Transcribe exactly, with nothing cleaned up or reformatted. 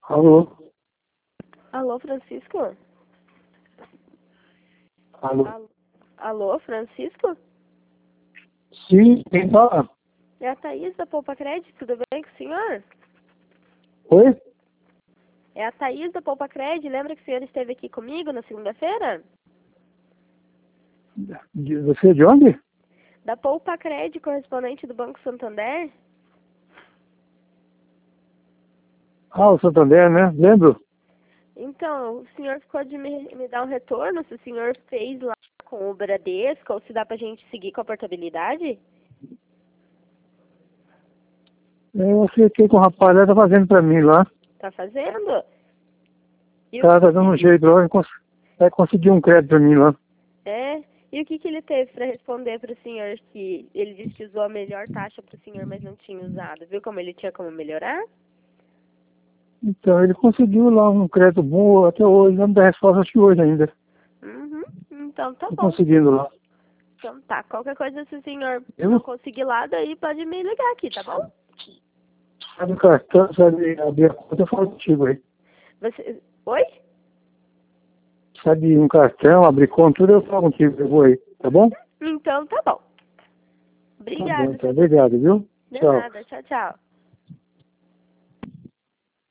Alô? Alô, Francisco? Alô? Al- Alô, Francisco? Sim, quem fala? É a Thaís da Poupa Crédito, tudo bem com o senhor? Oi? É a Thaís da Poupa Crédito, lembra que o senhor esteve aqui comigo na segunda-feira? De- Você é de onde? Da Poupa Crédito, correspondente do Banco Santander? Ah, o Santander, né? Lembro? Então, o senhor ficou de me, me dar um retorno, se o senhor fez lá com o Bradesco, ou se dá pra gente seguir com a portabilidade? Eu acertei com o rapaz lá, tá fazendo pra mim lá. Tá fazendo? E o Tá, tá que dando um que, jeito lá, cons- vai conseguir um crédito pra mim lá. é? E o que que ele teve pra responder pro senhor que ele disse que usou a melhor taxa pro senhor, mas não tinha usado? Viu como ele tinha como melhorar? Então, ele conseguiu lá um crédito bom até hoje, não dá resposta acho que hoje ainda. Uhum. Então tá Tô bom. conseguindo lá. Então tá. Qualquer coisa, se o senhor Eu? não conseguir lá, daí pode me ligar aqui, tá bom? Sabe o cartão, sabe abrir a conta, eu falo contigo aí. Você... Oi? Sabe um cartão, abrir conta, tudo eu falo contigo, eu vou aí, tá bom? Então tá bom. Tá bom, Obrigada, então, seu... obrigado, viu? De Tchau. nada. Tchau, tchau.